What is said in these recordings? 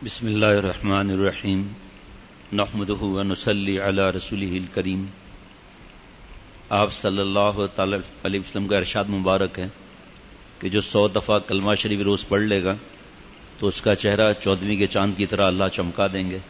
بسم اللہ الرحمن الرحیم نحمدہ ونصلی علی رسولہ الکریم۔ آپ صلی اللہ تعالی علیہ وسلم کا ارشاد مبارک ہے کہ جو 100 دفعہ کلمہ شریف روز پڑھ لے گا تو اس کا چہرہ 14ویں کے چاند کی طرح اللہ چمکا دیں گے۔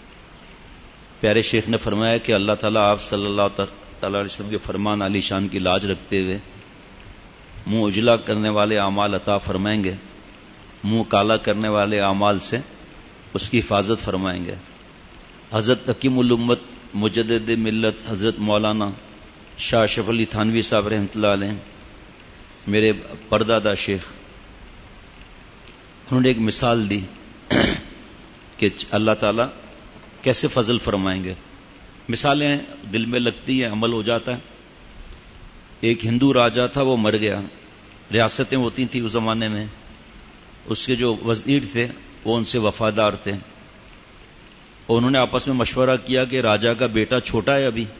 پیارے شیخ نے فرمایا کہ اللہ تعالیٰ آپ صلی اللہ تعالی علیہ وسلم کے فرمان علی شان کی لاج رکھتے ہوئے منہ اجلا کرنے والے اعمال عطا فرمائیں گے، منہ کالا کرنے والے اعمال سے اس کی حفاظت فرمائیں گے۔ حضرت حکیم الامت مجدد ملت حضرت مولانا شاہ اشرف علی تھانوی صاحب رحمۃ اللہ علیہ میرے پردادا شیخ، انہوں نے ایک مثال دی کہ اللہ تعالیٰ کیسے فضل فرمائیں گے۔ مثالیں دل میں لگتی ہیں، عمل ہو جاتا ہے۔ ایک ہندو راجا تھا، وہ مر گیا۔ ریاستیں ہوتی تھیں اس زمانے میں، اس کے جو وزیر تھے وہ ان سے وفادار تھے، اور انہوں نے آپس میں مشورہ کیا کہ راجا کا بیٹا چھوٹا ہے ابھی،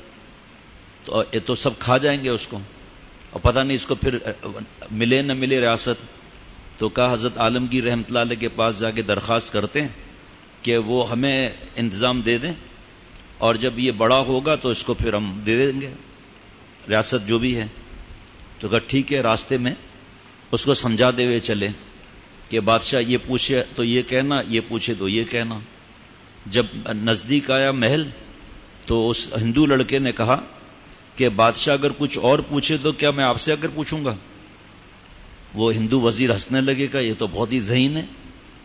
تو سب کھا جائیں گے اس کو، اور پتہ نہیں اس کو پھر ملے نہ ملے ریاست۔ تو کہا حضرت عالمگیر رحمۃ اللہ علیہ کے پاس جا کے درخواست کرتے ہیں کہ وہ ہمیں انتظام دے دیں، اور جب یہ بڑا ہوگا تو اس کو پھر ہم دے دیں گے ریاست جو بھی ہے۔ تو کہا ٹھیک ہے۔ راستے میں اس کو سمجھاتے ہوئے چلے کہ بادشاہ یہ پوچھے تو یہ کہنا، یہ پوچھے تو یہ کہنا۔ جب نزدیک آیا محل تو اس ہندو لڑکے نے کہا کہ بادشاہ اگر کچھ اور پوچھے تو کیا میں آپ سے اگر پوچھوں گا؟ وہ ہندو وزیر ہنسنے لگے گا، یہ تو بہت ہی ذہین ہے۔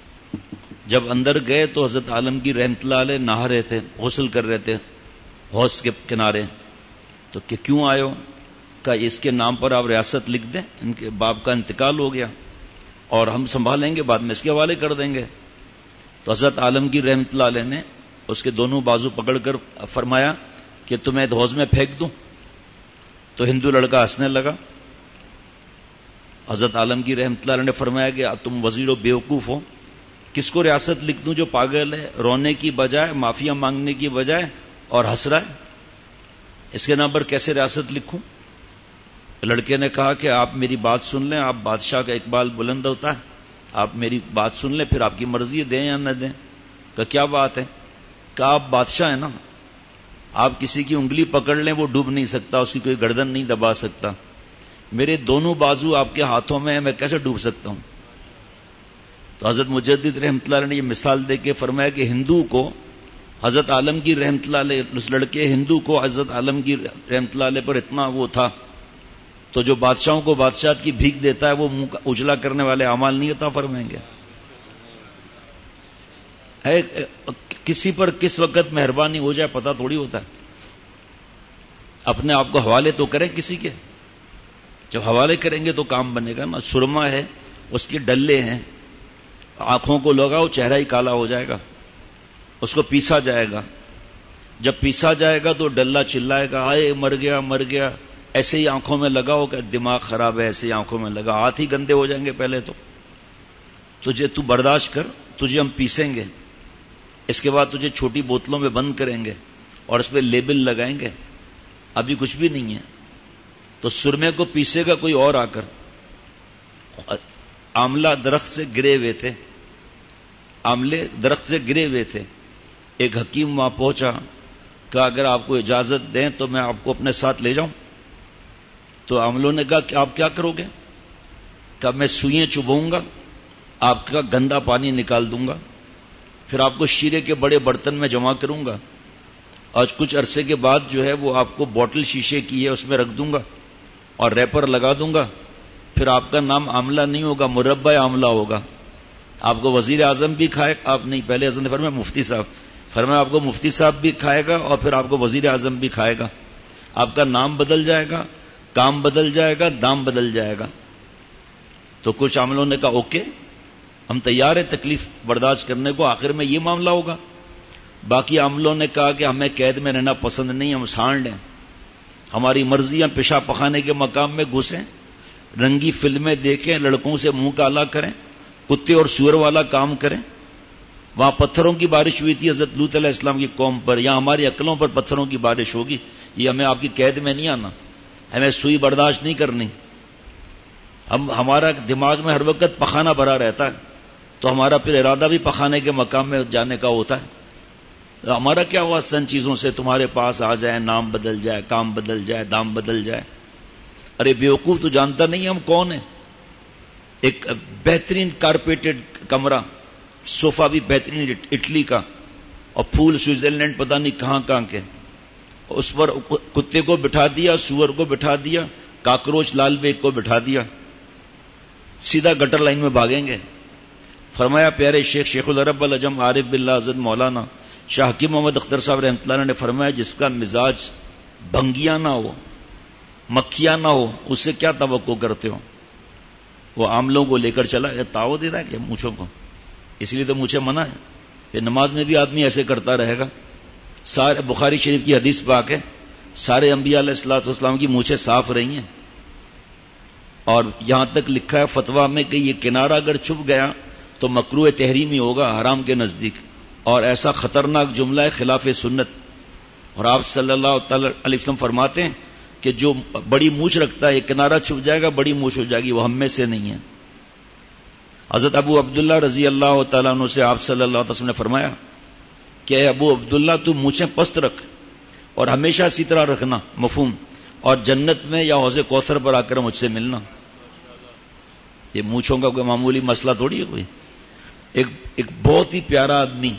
جب اندر گئے تو حضرت عالمگیر رحمۃ اللہ علیہ نہا رہے تھے، غسل کر رہے تھے حوض کے کنارے۔ تو کہ کیوں آئے ہو؟ کہ اس کے نام پر آپ ریاست لکھ دیں، ان کے باپ کا انتقال ہو گیا اور ہم سنبھالیں گے، بعد میں اس کے حوالے کر دیں گے۔ تو حضرت عالمگیر رحمۃ اللہ علیہ نے اس کے دونوں بازو پکڑ کر فرمایا کہ تمہیں حوض میں پھینک دوں؟ تو ہندو لڑکا ہنسنے لگا۔ حضرت عالمگیر رحمۃ اللہ علیہ نے فرمایا کہ تم وزیر و بیوقوف ہو، کس کو ریاست لکھ دوں جو پاگل ہے، رونے کی بجائے معافیا مانگنے کی بجائے اور ہنس رہا ہے؟ اس کے نام پر کیسے ریاست لکھوں؟ لڑکے نے کہا کہ آپ میری بات سن لیں، آپ بادشاہ کا اقبال بلند ہوتا ہے، آپ میری بات سن لیں، پھر آپ کی مرضی ہے دیں یا نہ دیں۔ کہ کیا بات ہے؟ کہ آپ بادشاہ ہیں نا، آپ کسی کی انگلی پکڑ لیں وہ ڈوب نہیں سکتا، اس کی کوئی گردن نہیں دبا سکتا۔ میرے دونوں بازو آپ کے ہاتھوں میں ہیں، میں کیسے ڈوب سکتا ہوں؟ تو حضرت مجدد رحمۃ اللہ علیہ نے یہ مثال دے کے فرمایا کہ ہندو کو حضرت عالمگیر رحمۃ اللہ علیہ، اس لڑکے ہندو کو حضرت عالمگیر رحمۃ اللہ علیہ پر اتنا وہ تھا، تو جو بادشاہوں کو بادشاہت کی بھیک دیتا ہے وہ منہ اجلا کرنے والے اعمال نہیں عطا فرمائیں گے۔ کسی پر کس وقت مہربانی ہو جائے پتہ تھوڑی ہوتا ہے۔ اپنے آپ کو حوالے تو کریں کسی کے، جب حوالے کریں گے تو کام بنے گا نا۔ سرما ہے، اس کے ڈلے ہیں، آنکھوں کو لگاؤ چہرہ ہی کالا ہو جائے گا، اس کو پیسا جائے گا۔ جب پیسا جائے گا تو ڈلہ چلائے گا، آئے مر گیا مر گیا۔ ایسے ہی آنکھوں میں لگاؤ کہ دماغ خراب ہے، ایسے ہی آنکھوں میں لگا، ہاتھ ہی گندے ہو جائیں گے پہلے تو۔ تجھے تو برداشت کر، تجھے ہم پیسیں گے، اس کے بعد تجھے چھوٹی بوتلوں میں بند کریں گے اور اس پہ لیبل لگائیں گے، ابھی کچھ بھی نہیں ہے۔ تو سرمے کو پیسے گا کوئی اور آ کر۔ آملہ درخت سے گرے ہوئے تھے، آملے درخت سے گرے ہوئے تھے۔ ایک حکیم وہاں پہنچا کہ اگر آپ کو اجازت دیں تو میں آپ کو اپنے ساتھ لے جاؤں۔ تو عاملوں نے کہا کہ آپ کیا کرو گے؟ کہ میں سوئیں چبھوں گا، آپ کا گندا پانی نکال دوں گا، پھر آپ کو شیرے کے بڑے برتن میں جمع کروں گا، اور کچھ عرصے کے بعد جو ہے وہ آپ کو بوٹل شیشے کی ہے اس میں رکھ دوں گا اور ریپر لگا دوں گا، پھر آپ کا نام عاملہ نہیں ہوگا، مربع عاملہ ہوگا۔ آپ کو وزیر اعظم بھی کھائے، آپ نہیں، پہلے حضرت نے فرمایا مفتی صاحب، فرمایا آپ کو مفتی صاحب بھی کھائے گا اور پھر آپ کو وزیر اعظم بھی کھائے گا۔ آپ کا نام بدل جائے گا، کام بدل جائے گا، دام بدل جائے گا۔ تو کچھ عاملوں نے کہا اوکے، ہم تیار ہیں تکلیف برداشت کرنے کو، آخر میں یہ معاملہ ہوگا۔ باقی عاملوں نے کہا کہ ہمیں قید میں رہنا پسند نہیں، ہم سانڈ ہیں، ہماری مرضیاں پیشاب پخانے کے مقام میں گھسیں، رنگی فلمیں دیکھیں، لڑکوں سے منہ کالا کریں، کتے اور سور والا کام کریں۔ وہاں پتھروں کی بارش ہوئی تھی حضرت لوط علیہ السلام کی قوم پر، یہاں ہماری عقلوں پر پتھروں کی بارش ہوگی۔ یہ ہمیں آپ کی قید میں نہیں آنا، ہمیں سوئی برداشت نہیں کرنی۔ ہمارا دماغ میں ہر وقت پخانہ بھرا رہتا ہے تو ہمارا پھر ارادہ بھی پخانے کے مقام میں جانے کا ہوتا ہے. ہمارا کیا ہوا سن چیزوں سے تمہارے پاس آ جائے, نام بدل جائے, کام بدل جائے, دام بدل جائے. ارے بیوقوف تو جانتا نہیں ہم کون ہیں. ایک بہترین کارپیٹڈ کمرہ, صوفہ بھی بہترین اٹلی کا, اور پھول سوئٹزرلینڈ پتہ نہیں کہاں کہاں کے, اس پر کتے کو بٹھا دیا, سور کو بٹھا دیا, کاکروچ لال بیگ کو بٹھا دیا, سیدھا گٹر لائن میں بھاگیں گے. فرمایا پیارے شیخ العرب العجم عارف باللہ حضرت مولانا شاہ حکیم محمد اختر صاحب رحمۃ اللہ نے فرمایا جس کا مزاج بھنگیا نہ ہو, مکھیا نہ ہو, اس سے کیا توقع کرتے ہو؟ وہ عاملوں کو لے کر چلا, یہ تاؤ دے رہا ہے کیا مونچھوں کو؟ اس لیے تو مجھے منع ہے. یہ نماز میں بھی آدمی ایسے کرتا رہے گا. سارے بخاری شریف کی حدیث پاک ہے, سارے انبیاء علیہ الصلوۃ والسلام کی مونچھیں صاف رہی ہیں, اور یہاں تک لکھا ہے فتویٰ میں کہ یہ کنارہ اگر چھپ گیا تو مکروہ تحریمی ہوگا حرام کے نزدیک, اور ایسا خطرناک جملہ ہے خلاف سنت. اور آپ صلی اللہ علیہ وسلم فرماتے ہیں کہ جو بڑی مونچھ رکھتا ہے, یہ کنارہ چھپ جائے گا, بڑی مونچھ ہو جائے گی, وہ ہم میں سے نہیں ہے. حضرت ابو عبداللہ رضی اللہ تعالیٰ عنہ سے آپ صلی اللہ علیہ وسلم نے فرمایا کہ اے ابو عبداللہ تو مونچھیں پست رکھ اور ہمیشہ اسی طرح رکھنا, مفہوم, اور جنت میں یا حوض کوثر پر آ کر مجھ سے ملنا. یہ مونچھوں کا کوئی معمولی مسئلہ تھوڑی ہے کوئی. ایک بہت ہی پیارا آدمی,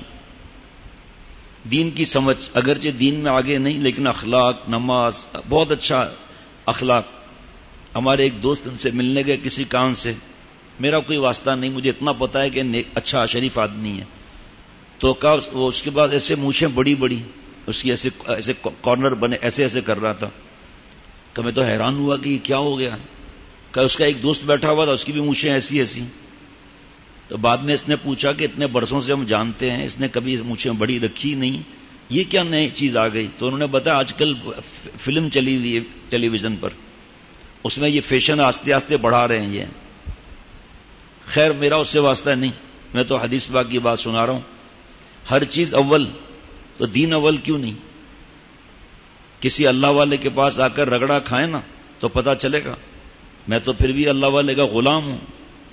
دین کی سمجھ, اگرچہ دین میں آگے نہیں لیکن اخلاق, نماز, بہت اچھا اخلاق. ہمارے ایک دوست ان سے ملنے گئے کسی کام سے, میرا کوئی واسطہ نہیں, مجھے اتنا پتا ہے کہ اچھا شریف آدمی ہے. تو کہا وہ اس کے بعد ایسے مونچھیں بڑی بڑی, اس کی ایسے کارنر بنے, ایسے ایسے کر رہا تھا. کہ میں تو حیران ہوا کہ یہ کیا ہو گیا. کہ اس کا ایک دوست بیٹھا ہوا تھا, اس کی بھی مونچھیں ایسی ایسی. تو بعد میں اس نے پوچھا کہ اتنے برسوں سے ہم جانتے ہیں, اس نے کبھی مونچھیں بڑی رکھی نہیں, یہ کیا نئی چیز آ گئی؟ تو انہوں نے بتایا آج کل فلم چلی ہوئی ہے ٹیلی ویژن پر, اس میں یہ فیشن آستے آستے بڑھا رہے ہیں. یہ خیر میرا اس سے واسطہ نہیں, میں تو حدیث پاک کی بات سنا رہا ہوں. ہر چیز اول, تو دین اول کیوں نہیں؟ کسی اللہ والے کے پاس آ کر رگڑا کھائیں نا تو پتا چلے گا. میں تو پھر بھی اللہ والے کا غلام ہوں.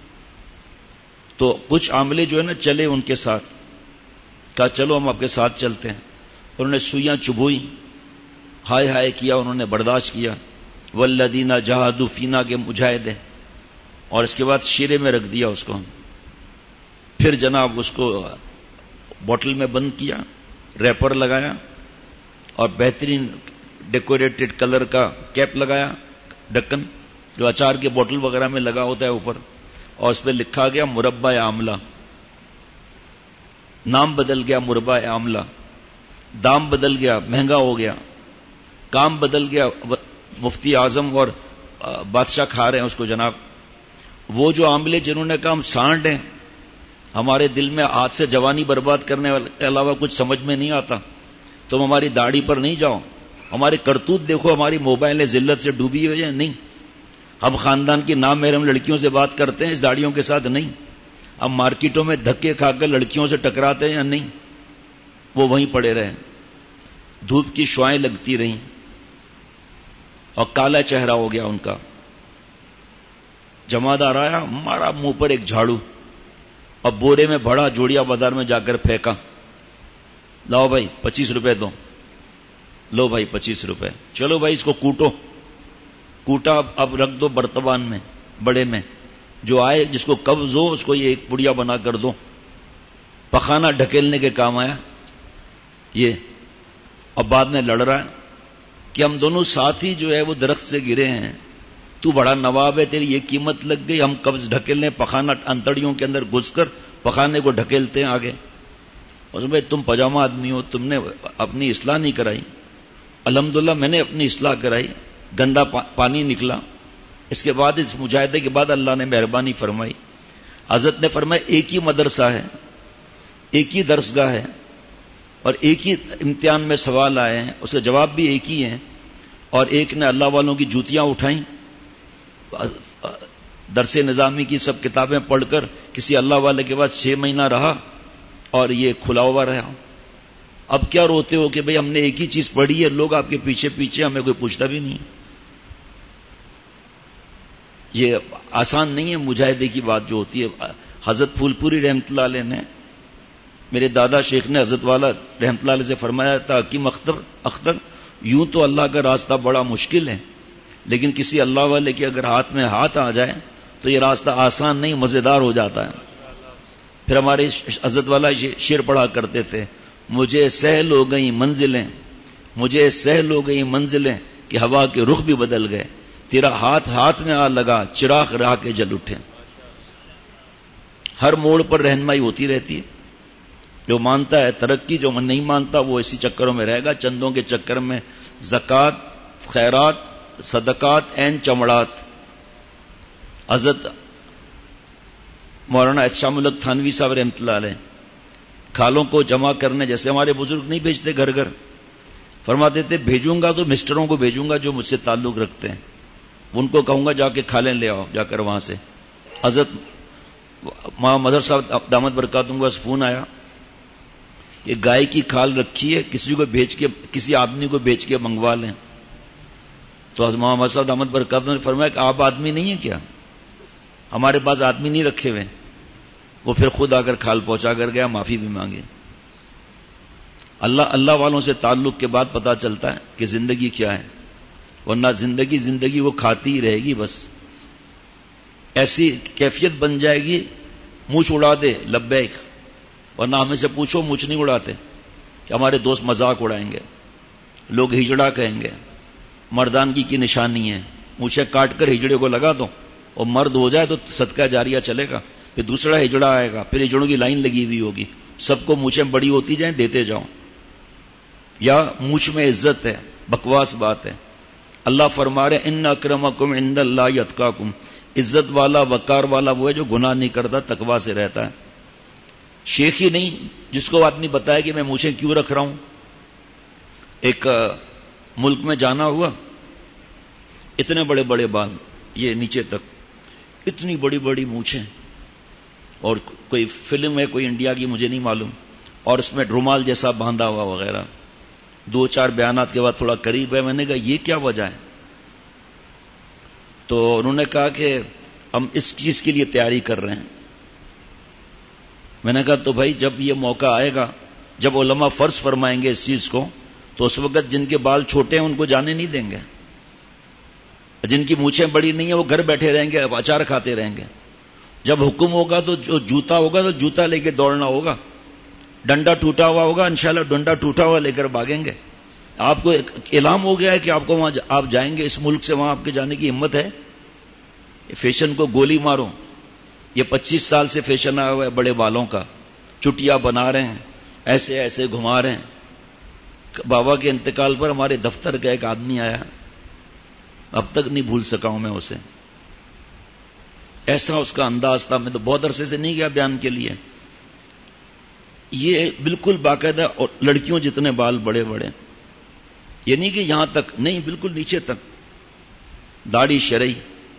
تو کچھ عاملے جو ہے نا چلے ان کے ساتھ, کہا چلو ہم آپ کے ساتھ چلتے ہیں. انہوں نے سوئیاں چبھوئی, ہائے ہائے کیا, انہوں نے برداشت کیا. والذین جاہدوا فینا کے مجاہد ہیں, اور اس کے بعد شیرے میں رکھ دیا اس کو. پھر جناب اس کو بوٹل میں بند کیا, ریپر لگایا, اور بہترین ڈیکوریٹڈ کلر کا کیپ لگایا, ڈکن جو اچار کے بوٹل وغیرہ میں لگا ہوتا ہے اوپر, اور اس پہ لکھا گیا مربع آملہ. نام بدل گیا مربع آملہ, دام بدل گیا, مہنگا ہو گیا, کام بدل گیا, مفتی اعظم اور بادشاہ کھا رہے ہیں اس کو جناب. وہ جو آملے جنہوں نے کہا ہم سانڈ ہیں, ہمارے دل میں ہاتھ سے جوانی برباد کرنے کے علاوہ کچھ سمجھ میں نہیں آتا, تم ہماری داڑھی پر نہیں جاؤ, ہمارے کرتوت دیکھو, ہماری موبائلیں ذلت سے ڈوبی ہوئی ہیں نہیں, ہم خاندان کی نامحرم لڑکیوں سے بات کرتے ہیں اس داڑھیوں کے ساتھ نہیں, ہم مارکیٹوں میں دھکے کھا کر لڑکیوں سے ٹکراتے ہیں یا نہیں, وہ وہیں پڑے رہے. دھوپ کی شعائیں لگتی رہیں اور کالا چہرہ ہو گیا ان کا. جمادار آیا, مارا منہ پر ایک جھاڑو, اور بورے میں بڑا جوڑیا بازار میں جا کر پھینکا. لاؤ بھائی 25 روپے دو, لو بھائی 25 روپے, چلو بھائی اس کو کوٹو. کوٹا, اب رکھ دو برتبان میں بڑے میں, جو آئے جس کو قبض ہو اس کو یہ ایک پڑیا بنا کر دو. پخانا ڈھکیلنے کے کام آیا یہ. اب بعد میں لڑ رہا ہے کہ ہم دونوں ساتھ ہی جو ہے وہ درخت سے گرے ہیں, تو بڑا نواب ہے, تیری یہ قیمت لگ گئی, ہم قبض ڈھکیلنے, پخانا انتڑیوں کے اندر گھس کر پخانے کو ڈھکیلتے ہیں آگے. اس میں تم پجامہ آدمی ہو, تم نے اپنی اصلاح نہیں کرائی. الحمدللہ میں نے اپنی اصلاح کرائی, گندا پانی نکلا. اس کے بعد اس مجاہدے کے بعد اللہ نے مہربانی فرمائی. حضرت نے فرمایا ایک ہی مدرسہ ہے, ایک ہی درسگاہ ہے, اور ایک ہی امتحان میں سوال آئے ہیں, اس کے جواب بھی ایک ہی ہیں, اور ایک نے اللہ والوں کی جوتیاں اٹھائیں, درس نظامی کی سب کتابیں پڑھ کر کسی اللہ والے کے بعد 6 مہینہ رہا, اور یہ کھلا ہوا رہا. اب کیا روتے ہو کہ بھئی ہم نے ایک ہی چیز پڑھی ہے, لوگ آپ کے پیچھے پیچھے, ہمیں کوئی پوچھتا بھی نہیں. یہ آسان نہیں ہے مجاہدے کی بات جو ہوتی ہے. حضرت پھول پوری رحمت اللہ علیہ نے، میرے دادا شیخ نے حضرت والا رحمت اللہ علیہ سے فرمایا تھا، حکیم اختر یوں تو اللہ کا راستہ بڑا مشکل ہے، لیکن کسی اللہ والے کے اگر ہاتھ میں ہاتھ آ جائے تو یہ راستہ آسان نہیں مزیدار ہو جاتا ہے۔ پھر ہمارے حضرت والا شعر پڑھا کرتے تھے، مجھے سہل ہو گئی منزلیں، مجھے سہل ہو گئی منزلیں کہ ہوا کے رخ بھی بدل گئے، تیرا ہاتھ ہاتھ میں آ لگا چراغ راہ کے جل اٹھے۔ ہر موڑ پر رہنمائی ہوتی رہتی ہے، جو مانتا ہے ترقی، جو نہیں مانتا وہ اسی چکروں میں رہے گا، چندوں کے چکر میں، زکوٰۃ، خیرات، صدقات، عین چمڑات۔ حضرت مولانا احتشام الحق تھانوی صاحب رحمۃ اللہ علیہ کھالوں کو جمع کرنے، جیسے ہمارے بزرگ نہیں بھیجتے گھر گھر، فرماتے تھے مبھیجوں گا تو مسٹروں کو بھیجوں گا جو مجھ سے تعلق رکھتے ہیں، ان کو کہوں گا جا کے کھالیں لے آؤ جا کر وہاں سے۔ حضرت مظہر صاحب دامت برکاتہم کا فون آیا کہ گائے کی کھال رکھی ہے، کسی کو بھیج کے، کسی آدمی کو بھیج کے منگوا لیں۔ تو حضرت محمد صاحب دامت برکاتہم نے فرمایا کہ آپ آدمی نہیں ہیں کیا؟ ہمارے پاس آدمی نہیں رکھے ہوئے۔ وہ پھر خود آ کر کھال پہنچا کر گیا، معافی بھی مانگے۔ اللہ والوں سے تعلق کے بعد پتا چلتا ہے کہ زندگی کیا ہے، ورنہ زندگی وہ کھاتی ہی رہے گی، بس ایسی کیفیت بن جائے گی مونچھ اڑا دے لبیک، ورنہ ہمیں سے پوچھو مونچھ نہیں اڑاتے کہ ہمارے دوست مذاق اڑائیں گے، لوگ ہجڑا کہیں گے، مردانگی کی نشانی ہے، مونچھیں کاٹ کر ہجڑے کو لگا دو اور مرد ہو جائے تو صدقہ جاریہ چلے گا، پھر دوسرا ہجڑا آئے گا، پھر ہجڑوں کی لائن لگی ہوئی ہوگی، سب کو مونچھیں بڑی ہوتی جائیں دیتے جاؤ۔ یا مونچھ میں عزت ہے، بکواس بات ہے۔ اللہ فرما رہے ان اکرمکم عند اللہ اتقاکم، عزت والا وقار والا وہ ہے جو گناہ نہیں کرتا، تقویٰ سے رہتا ہے۔ شیخ ہی نہیں جس کو آدمی بتایا کہ میں مونچھیں کیوں رکھ رہا ہوں۔ ایک ملک میں جانا ہوا، اتنے بڑے بڑے بال، یہ نیچے تک اتنی بڑی بڑی مونچھیں، اور کوئی فلم ہے کوئی انڈیا کی مجھے نہیں معلوم، اور اس میں رومال جیسا باندھا ہوا وغیرہ۔ دو چار بیانات کے بعد تھوڑا قریب ہے، میں نے کہا یہ کیا وجہ ہے؟ تو انہوں نے کہا کہ ہم اس چیز کے لیے تیاری کر رہے ہیں۔ میں نے کہا تو بھائی جب یہ موقع آئے گا، جب علماء فرض فرمائیں گے اس چیز کو، تو اس وقت جن کے بال چھوٹے ہیں ان کو جانے نہیں دیں گے، جن کی مونچھیں بڑی نہیں ہیں وہ گھر بیٹھے رہیں گے، اچار کھاتے رہیں گے۔ جب حکم ہوگا تو جو جوتا ہوگا تو جوتا لے کے دوڑنا ہوگا، ڈنڈا ٹوٹا ہوا ہوگا انشاءاللہ ڈنڈا ٹوٹا ہوا لے کر بھاگیں گے۔ آپ کو اعلام ہو گیا ہے کہ آپ کو وہاں آپ جائیں گے، اس ملک سے وہاں آپ کے جانے کی ہمت ہے؟ فیشن کو گولی مارو، یہ 25 سال سے فیشن آیا ہوا ہے بڑے بالوں کا، چٹیا بنا رہے ہیں، ایسے ایسے گھما رہے ہیں۔ بابا کے انتقال پر ہمارے دفتر کا ایک آدمی آیا، اب تک نہیں بھول سکا ہوں میں اسے، ایسا اس کا انداز تھا، میں تو بہت عرصے سے نہیں گیا بیان کے لیے۔ یہ بالکل باقاعدہ، اور لڑکیوں جتنے بال بڑے بڑے، یہ نہیں کہ یہاں تک نہیں، بالکل نیچے تک، داڑھی شرعی۔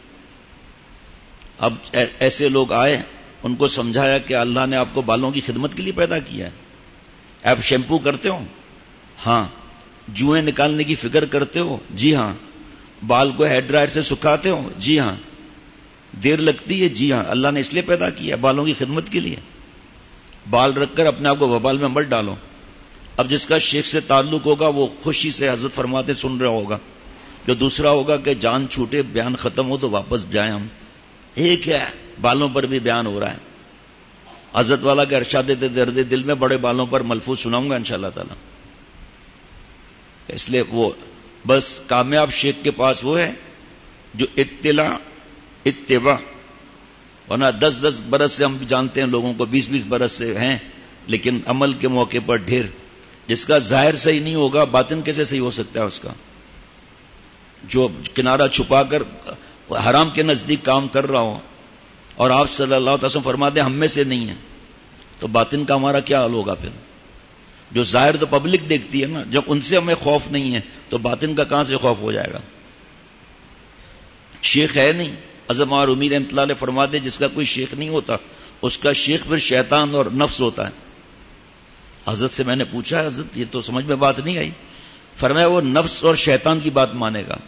اب ایسے لوگ آئے، ان کو سمجھایا کہ اللہ نے آپ کو بالوں کی خدمت کے لیے پیدا کیا ہے۔ آپ شیمپو کرتے ہو؟ ہاں۔ جوئیں نکالنے کی فکر کرتے ہو؟ جی ہاں۔ بال کو ہیئر ڈرائر سے سکھاتے ہو؟ جی ہاں۔ دیر لگتی ہے؟ جی ہاں۔ اللہ نے اس لیے پیدا کیا ہے، بالوں کی خدمت کے لیے۔ بال رکھ کر اپنے آپ کو وبال میں مت ڈالو۔ اب جس کا شیخ سے تعلق ہوگا وہ خوشی سے حضرت فرماتے سن رہا ہوگا، جو دوسرا ہوگا کہ جان چھوٹے بیان ختم ہو تو واپس جائیں ہم۔ ایک ہے بالوں پر بھی بیان ہو رہا ہے، حضرت والا کے ارشاد درد دل میں بڑے بالوں پر ملفوظ سناؤں گا انشاءاللہ تعالی۔ اس لیے وہ بس کامیاب شیخ کے پاس وہ ہے جو اتباع، ورنہ 10 برس سے ہم جانتے ہیں لوگوں کو، 20 برس سے ہیں، لیکن عمل کے موقع پر ڈھیر۔ جس کا ظاہر صحیح نہیں ہوگا باطن کیسے صحیح ہو سکتا ہے اس کا؟ جو کنارہ چھپا کر حرام کے نزدیک کام کر رہا ہو اور آپ صلی اللہ علیہ وسلم فرماتے ہیں ہم میں سے نہیں ہے، تو باطن کا ہمارا کیا حال ہوگا پھر؟ جو ظاہر تو پبلک دیکھتی ہے نا، جب ان سے ہمیں خوف نہیں ہے تو باطن کا کہاں سے خوف ہو جائے گا؟ شیخ ہے نہیں، حضرت مولانا رومی رحمۃ اللہ علیہ فرماتے جس کا کوئی شیخ نہیں ہوتا اس کا شیخ پھر شیطان اور نفس ہوتا ہے۔ حضرت سے میں نے پوچھا حضرت یہ تو سمجھ میں بات نہیں آئی، فرمایا وہ نفس اور شیطان کی بات مانے گا،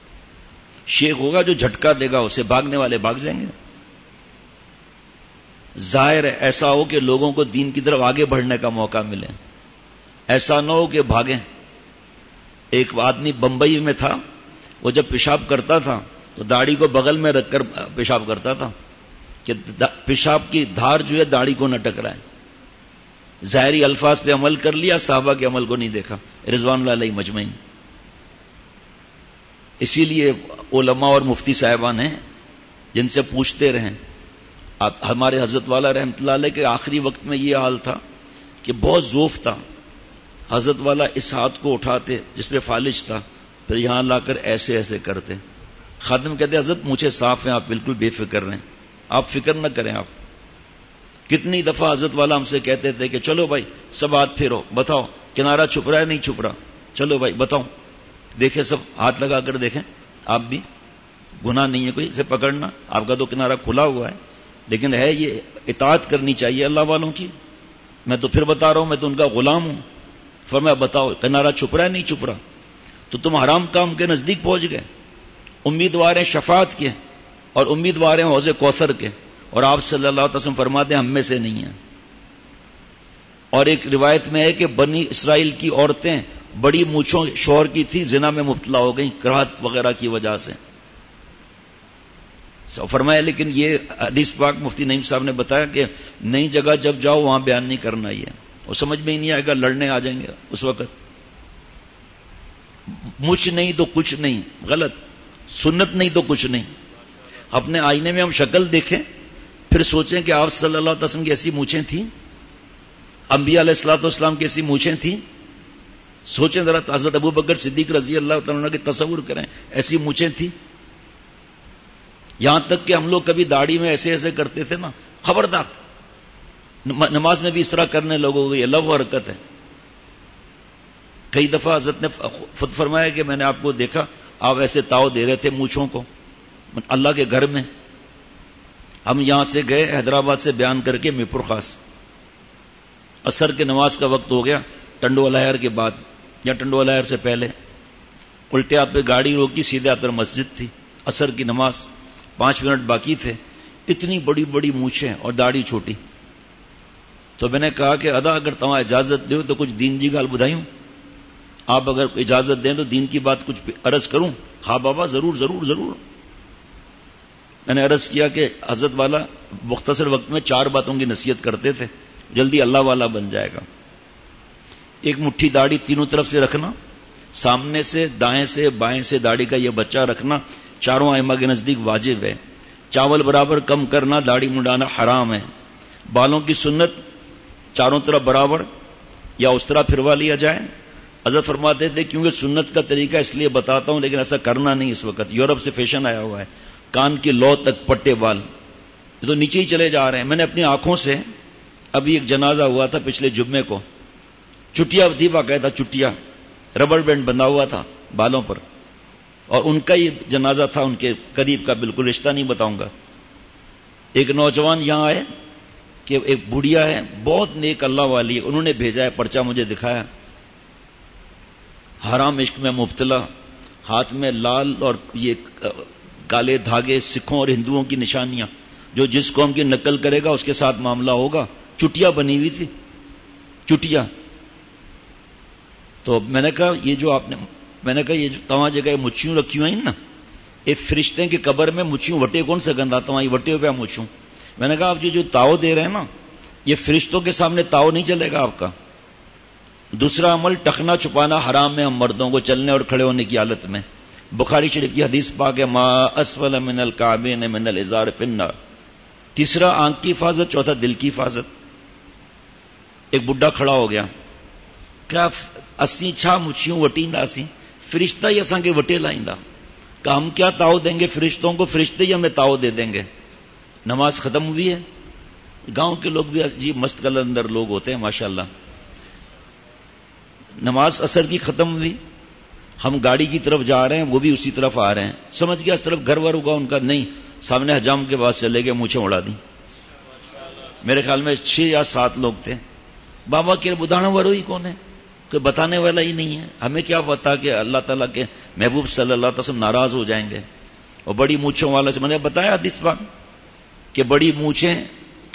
شیخ ہوگا جو جھٹکا دے گا اسے، بھاگنے والے بھاگ جائیں گے۔ ظاہر ہے ایسا ہو کہ لوگوں کو دین کی طرف آگے بڑھنے کا موقع ملے، ایسا نہ ہو کہ بھاگیں. ایک آدمی بمبئی میں تھا، وہ جب پیشاب کرتا تھا تو داڑھی کو بغل میں رکھ کر پیشاب کرتا تھا کہ پیشاب کی دھار جو ہے داڑھی کو نہ ٹکرائے. ظاہری الفاظ پہ عمل کر لیا، صحابہ کے عمل کو نہیں دیکھا رضوان اللہ علیہ مجمعین. اسی لیے علماء اور مفتی صاحبان ہیں جن سے پوچھتے رہیں. ہمارے حضرت والا رحمت اللہ علیہ کے آخری وقت میں یہ حال تھا کہ بہت ذوف تھا. حضرت والا اس ہاتھ کو اٹھاتے جس پہ فالج تھا، پھر یہاں لا کر ایسے ایسے کرتے. خادم کہتے حضرت مجھے صاف ہیں، آپ بالکل بے فکر رہیں، آپ فکر نہ کریں. آپ کتنی دفعہ حضرت والا ہم سے کہتے تھے کہ چلو بھائی سب ہاتھ پھیرو، بتاؤ کنارہ چھپ رہا ہے نہیں چھپ رہا، چلو بھائی بتاؤ. دیکھیں سب ہاتھ لگا کر دیکھیں. آپ بھی گناہ نہیں ہے کوئی اسے پکڑنا، آپ کا تو کنارہ کھلا ہوا ہے، لیکن ہے یہ اطاعت کرنی چاہیے اللہ والوں کی. میں تو پھر بتا رہا ہوں، میں تو ان کا غلام ہوں. فرمایا بتاؤ کنارہ چھپ رہا ہے نہیں چھپ رہا. تو تم حرام کام کے نزدیک پہنچ گئے. امیدوار ہیں شفاعت کے اور امیدوار ہیں حوض کوثر کے، اور آپ صلی اللہ علیہ وسلم فرماتے ہیں ہم میں سے نہیں ہیں. اور ایک روایت میں ہے کہ بنی اسرائیل کی عورتیں بڑی مونچھوں شوہر کی تھی، زنا میں مبتلا ہو گئیں کراہت وغیرہ کی وجہ سے. فرمایا لیکن یہ حدیث پاک مفتی نعیم صاحب نے بتایا کہ نئی جگہ جب جاؤ وہاں بیان نہیں کرنا. یہ وہ سمجھ میں ہی نہیں آئے گا، لڑنے آ جائیں گے اس وقت. مجھ نہیں تو کچھ نہیں، غلط. سنت نہیں تو کچھ نہیں. اپنے آئینے میں ہم شکل دیکھیں، پھر سوچیں کہ آپ صلی اللہ علیہ وسلم کی ایسی مونچھیں تھیں، انبیاء علیہ الصلوۃ والسلام کی ایسی مونچھیں تھیں. سوچیں ذرا، حضرت ابو بکر صدیق رضی اللہ تعالیٰ عنہ کے تصور کریں، ایسی مونچھیں تھیں. یہاں تک کہ ہم لوگ کبھی داڑھی میں ایسے ایسے کرتے تھے نا، خبردار نماز میں بھی اس طرح کرنے لوگوں کو یہ لغو حرکت ہے. کئی دفعہ حضرت نے خود فرمایا کہ میں نے آپ کو دیکھا آپ ایسے تاؤ دے رہے تھے مونچھوں کو اللہ کے گھر میں. ہم یہاں سے گئے حیدرآباد سے بیان کر کے میرپور خاص، عصر کے نماز کا وقت ہو گیا، ٹنڈو لہر کے بعد یا ٹنڈو لہر سے پہلے. الٹے آپ پہ گاڑی روکی، سیدھے آپ پر مسجد تھی، عصر کی نماز 5 منٹ باقی تھے. اتنی بڑی بڑی مونچھیں اور داڑھی چھوٹی. تو میں نے کہا کہ ادا اگر تمہیں اجازت دو تو کچھ دین جی گال بدھائیوں، آپ اگر اجازت دیں تو دین کی بات کچھ عرض کروں. ہاں بابا ضرور ضرور ضرور. میں نے عرض کیا کہ حضرت والا مختصر وقت میں 4 باتوں کی نصیحت کرتے تھے، جلدی اللہ والا بن جائے گا. ایک مٹھی داڑھی تینوں طرف سے رکھنا، سامنے سے دائیں سے بائیں سے داڑھی کا یہ بچہ رکھنا چاروں ائمہ کے نزدیک واجب ہے. چاول برابر کم کرنا، داڑھی منڈانا حرام ہے. بالوں کی سنت چاروں طرف برابر یا اس طرح پھروا لیا جائے. حضرت فرماتے تھے کیونکہ سنت کا طریقہ اس لیے بتاتا ہوں لیکن ایسا کرنا نہیں. اس وقت یورپ سے فیشن آیا ہوا ہے، کان کی لو تک پٹے بال، یہ تو نیچے ہی چلے جا رہے ہیں. میں نے اپنی آنکھوں سے ابھی ایک جنازہ ہوا تھا پچھلے جمعے کو، چٹیا تھی باقاعدہ، چٹیا ربڑ بینڈ بندھا ہوا تھا بالوں پر، اور ان کا ہی جنازہ تھا، ان کے قریب کا، بالکل رشتہ نہیں بتاؤں گا. ایک نوجوان یہاں آئے کہ ایک بڑھیا ہے بہت نیک اللہ والی، انہوں نے بھیجا ہے پرچہ مجھے دکھایا، حرام عشق میں مبتلا، ہاتھ میں لال اور یہ کالے دھاگے، سکھوں اور ہندوؤں کی نشانیاں، جو جس قوم کی نقل کرے گا اس کے ساتھ معاملہ ہوگا. چٹیا بنی ہوئی تھی، چٹیا. تو میں نے کہا یہ جو آپ نے، میں نے کہا یہ جو تمام جگہ مچھیوں رکھی ہوئی ہیں نا، یہ فرشتے کی قبر میں مچھیوں وٹے کون سے گند آتا ہوں، یہ وٹے پہ مچھوں. میں نے کہا آپ جو تاؤ دے رہے ہیں نا، یہ فرشتوں کے سامنے تاؤ نہیں چلے گا آپ کا. دوسرا عمل ٹخنا چھپانا حرام ہے ہم مردوں کو چلنے اور کھڑے ہونے کی حالت میں. بخاری شریف کی حدیث پاک ہے ما اسفل من الکعبین من الازار فی النار. تیسرا آنکھ کی حفاظت، چوتھا دل کی حفاظت. ایک بڈھا کھڑا ہو گیا، کیا اسی چھا مچھیوں وٹیندا اسی فرشتہ ہی اساں کے وٹے لائندا، کہ ہم کیا تاؤ دیں گے فرشتوں کو، فرشتے ہی ہمیں تاؤ دے دیں گے. نماز ختم ہوئی ہے، گاؤں کے لوگ بھی عجیب مست قلندر لوگ ہوتے ہیں ماشاءاللہ. نماز عصر کی ختم ہوئی، ہم گاڑی کی طرف جا رہے ہیں، وہ بھی اسی طرف آ رہے ہیں. سمجھ گیا اس طرف گھر ور ہوگا ان کا، نہیں، سامنے حجام کے پاس چلے گئے، مونچھیں اڑا دی. میرے خیال میں 6 یا 7 لوگ تھے. بابا کے بدانا وروئی کون ہے، کوئی بتانے والا ہی نہیں ہے. ہمیں کیا پتا کہ اللہ تعالیٰ کے محبوب صلی اللہ علیہ وسلم ناراض ہو جائیں گے. اور بڑی مونچھوں والا سے میں نے بتایا حدیث پاک کہ بڑی مونچھیں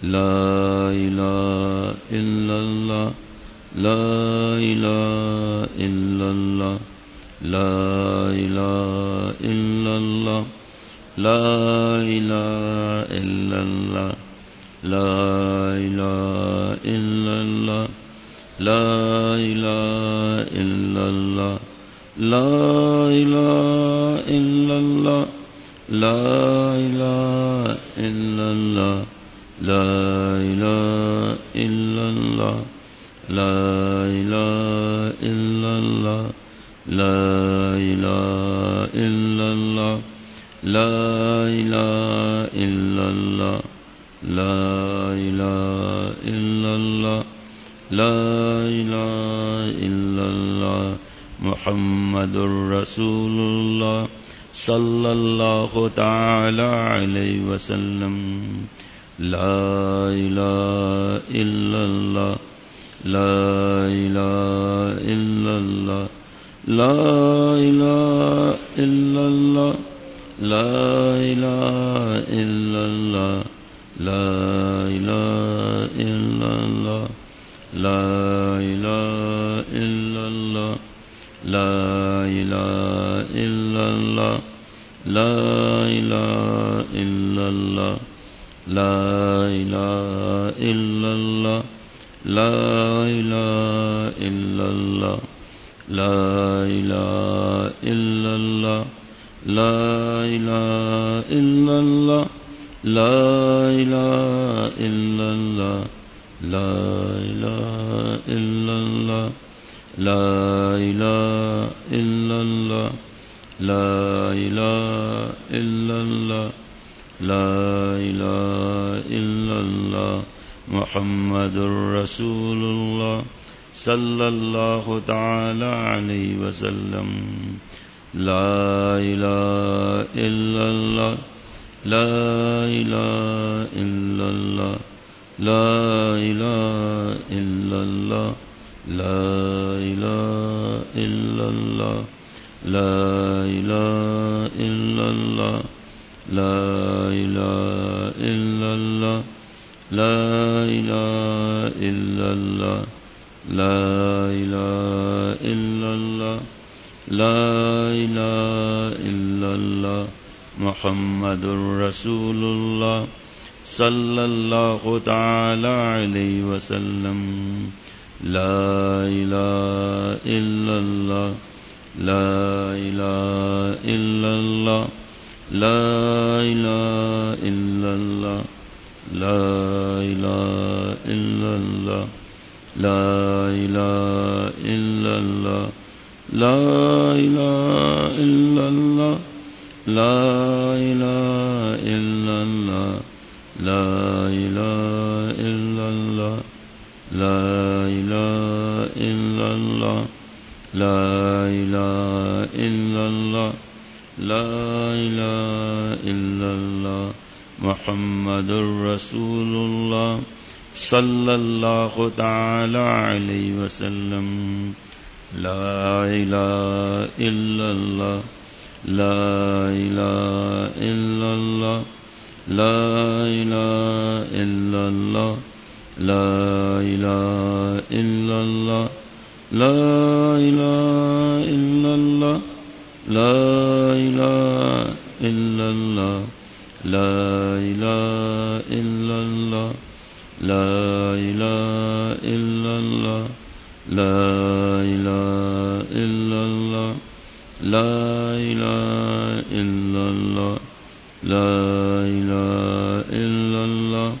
لا إله إلا الله لا إله إلا الله لا إله إلا الله لا إله إلا الله لا إله إلا الله لا إله إلا الله لا إله إلا الله لا إله إلا الله لا إله إلا الله لا إله إلا الله لا إله إلا الله لا إله إلا الله لا إله إلا الله لا إله إلا الله محمد رسول الله صلى الله تعالى عليه وسلم لا إله إلا الله لا إله إلا الله لا إله إلا الله لا إله إلا الله لا إله إلا الله لا إله إلا الله لا إله إلا الله لا إله إلا الله لا إله إلا الله لا إله إلا الله لا إله إلا الله لا إله إلا الله لا إله إلا الله لا إله إلا الله لا إله إلا الله لا إله إلا الله لا إله إلا الله محمد رسول الله صلى الله تعالى عليه وسلم لا إله إلا الله لا إله إلا الله لا إله إلا الله لا إله إلا الله لا إله إلا الله لا إله إلا الله لا إله إلا الله لا إله إلا الله لا إله إلا الله محمد رسول الله صلى الله تعالى عليه وسلم لا إله إلا الله لا إله إلا الله لا إله إلا الله لا إله إلا الله لا إله إلا الله لا إله إلا الله لا إله إلا الله لا إله إلا الله لا إله إلا الله لا إله إلا الله لا إله إلا الله محمد رسول الله صلى الله تعالى عليه وسلم لا إله إلا الله لا إله إلا الله لا إله إلا الله لا إله إلا الله لا إله إلا الله لا إله إلا الله لا إله إلا الله لا إله إلا الله لا إله إلا الله لا إله إلا الله لا إله إلا الله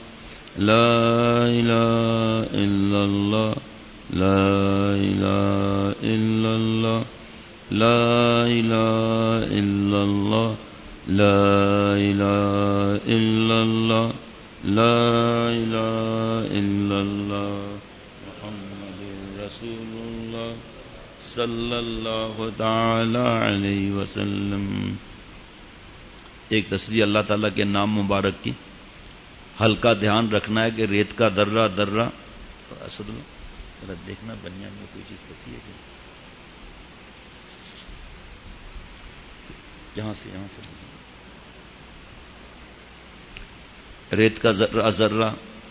لا إله إلا الله لا إله إلا الله لا إله إلا الله لا إله إلا الله لا إله إلا الله محمد رسول الله صلی اللہ تعالی علیہ وسلم. ایک تسبیح اللہ تعالیٰ کے نام مبارک کی ہلکا دھیان رکھنا ہے کہ ریت کا درہ درہ اسد ذرا دیکھنا بنیان میں کوئی چیز پھنسی ہے کہ یہاں سے ریت کا ذرہ ذرہ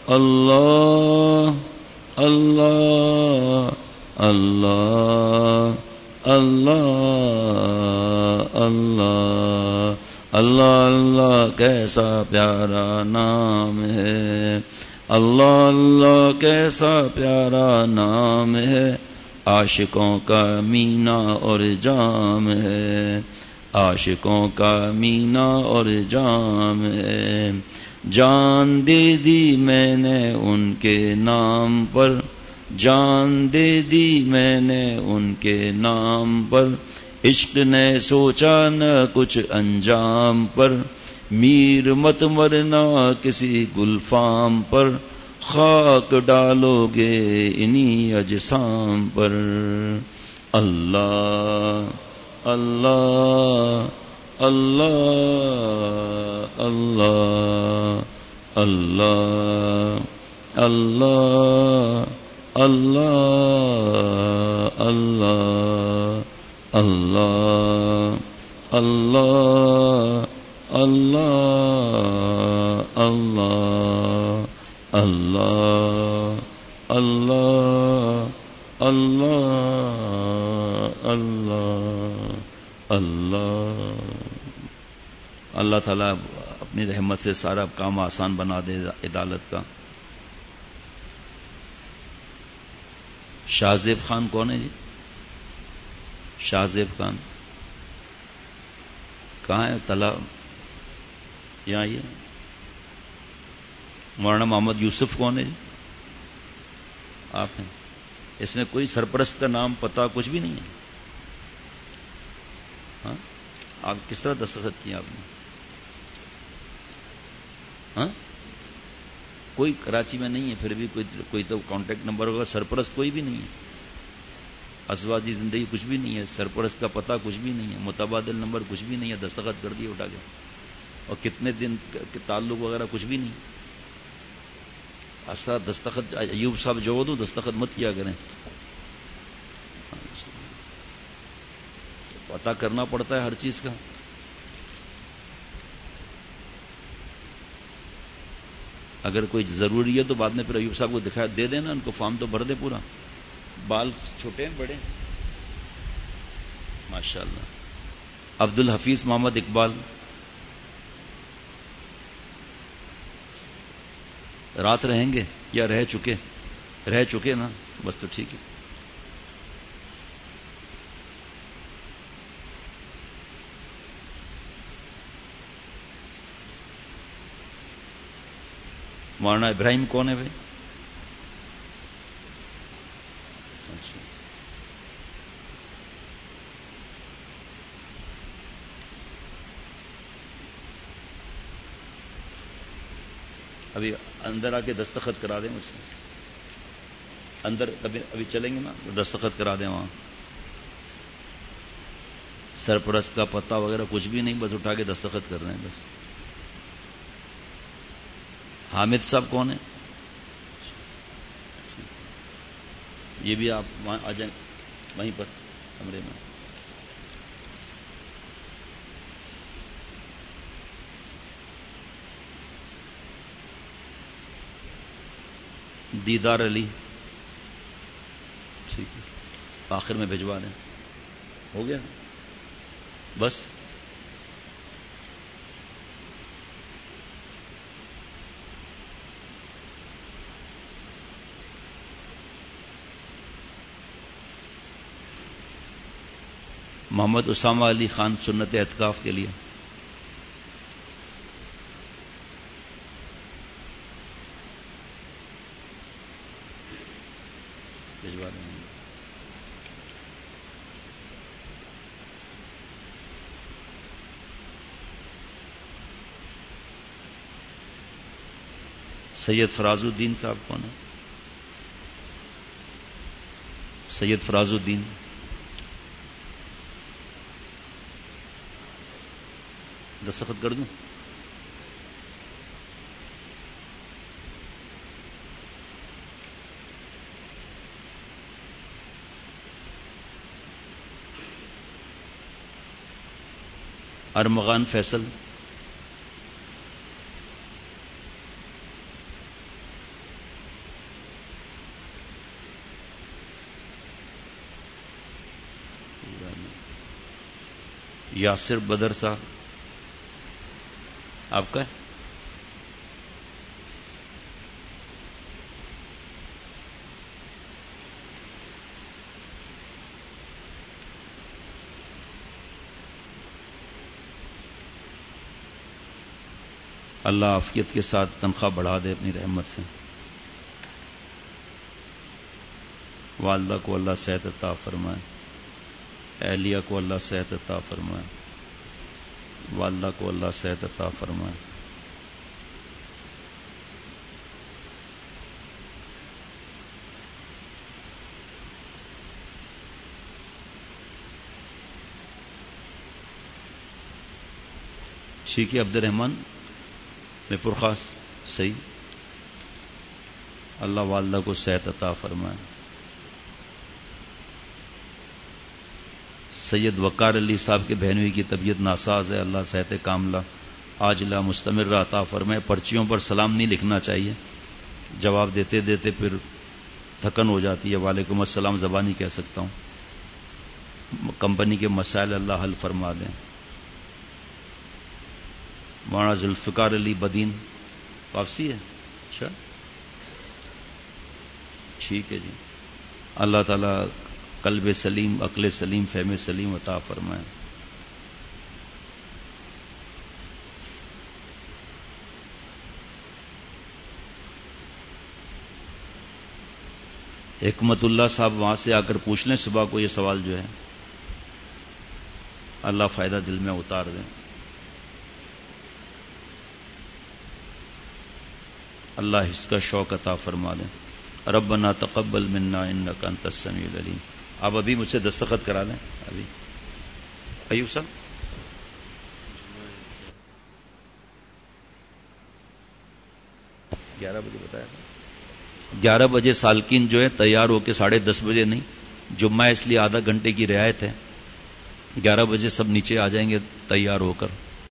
اللہ اللہ اللہ اللہ اللہ اللہ اللہ کیسا پیارا نام ہے، اللہ اللہ کیسا پیارا نام ہے، عاشقوں کا مینا اور جام ہے، عاشقوں کا مینا اور جام ہے، جان دے دی میں نے ان کے نام پر، جان دے دی میں نے ان کے نام پر، عشق نے سوچا نہ کچھ انجام پر، میر مت مرنا کسی گلفام پر، خاک ڈالو گے انہی اجسام پر، اللہ اللہ اللہ اللہ اللہ اللہ اللہ اللہ اللہ اللہ اللہ اللہ اللہ اللہ اللہ اللہ اللہ اللہ تعالیٰ اپنی رحمت سے سارا کام آسان بنا دے عدالت کا۔ شاہ زیب خان کون ہے جی؟ شاہ زیب خان کہاں ہے؟ تلا یہاں یہ مولانا محمد یوسف کون ہے جی؟ آپ ہیں؟ اس میں کوئی سرپرست کا نام پتہ کچھ بھی نہیں ہے؟ ہاں آپ کس طرح دستخط کیا آپ نے؟ ہاں کوئی کراچی میں نہیں ہے، پھر بھی کوئی تو کانٹیکٹ نمبر ہوگا، سرپرست کوئی بھی نہیں ہے، ازواجی زندگی کچھ بھی نہیں ہے، سرپرست کا پتہ کچھ بھی نہیں ہے، متبادل نمبر کچھ بھی نہیں ہے، دستخط کر دیے اٹھا کے، اور کتنے دن کے تعلق وغیرہ کچھ بھی نہیں۔ اصلا دستخط ایوب صاحب جو دو دستخط مت کیا کریں، پتہ کرنا پڑتا ہے ہر چیز کا۔ اگر کوئی ضروری ہے تو بعد میں پھر ایوب صاحب کو دکھا دے دینا، ان کو فارم تو بھر دے پورا۔ بال چھوٹے ہیں بڑے؟ ماشاءاللہ۔ عبد الحفیظ محمد اقبال رات رہیں گے یا رہ چکے؟ رہ چکے نا، بس تو ٹھیک ہے۔ مولانا ابراہیم کون ہے بھائی؟ اچھا ابھی اندر آ کے دستخط کرا دیں مجھ سے، اندر ابھی چلیں گے نا، دستخط کرا دیں وہاں۔ سرپرست کا پتہ وغیرہ کچھ بھی نہیں، بس اٹھا کے دستخط کر رہے ہیں بس۔ حامد صاحب کون ہیں؟ یہ بھی آپ وہاں آ جائیں، وہیں پر کمرے میں۔ دیدار علی ٹھیک ہے، آخر میں بھجوا دیں۔ ہو گیا بس۔ محمد اسامہ علی خان سنت اعتکاف کے لیے بھجوا دیں۔ سید فراز الدین صاحب کون ہے؟ سید فراز الدین دستخط کر دوں؟ ارمغان فیصل یاسر بدر صاحب آپ کا ہے؟ اللہ عافیت کے ساتھ تنخواہ بڑھا دے اپنی رحمت سے. والدہ کو اللہ صحت عطا فرمائے. اہلیہ کو اللہ صحت عطا فرمائے. والدہ کو اللہ صحت عطا فرمائے. ٹھیک ہے عبد الرحمن پرخاص صحیح. اللہ والدہ کو صحت عطا فرمائے. سید وقار علی صاحب کے بہنوئی کی طبیعت ناساز ہے، اللہ صحت کاملہ عاجلہ مستمرہ عطا فرمائے. پرچیوں پر سلام نہیں لکھنا چاہیے، جواب دیتے دیتے پھر تھکن ہو جاتی ہے. وعلیکم السلام زبانی کہہ سکتا ہوں. کمپنی کے مسائل اللہ حل فرما دیں. مولانا ذوالفقار علی بدین واپسی ہے. اچھا ٹھیک ہے جی. اللہ تعالی قلب سلیم، عقل سلیم، فہم سلیم عطا فرمائے. حکمت اللہ صاحب وہاں سے آ کر پوچھ لیں صبح کو یہ سوال جو ہے، اللہ فائدہ دل میں اتار دیں. اللہ اس کا شوق عطا فرما دیں. ربنا تقبل منا انک انت السمیع العلیم. آپ ابھی مجھ سے دستخط کرا لیں. ابھی ایوب صاحب 11 بجے بتایا تھا. 11 بجے سالکین جو ہے تیار ہو کے 10:30 بجے نہیں، جمعہ اس لیے آدھا گھنٹے کی رعایت ہے. 11 بجے سب نیچے آ جائیں گے تیار ہو کر.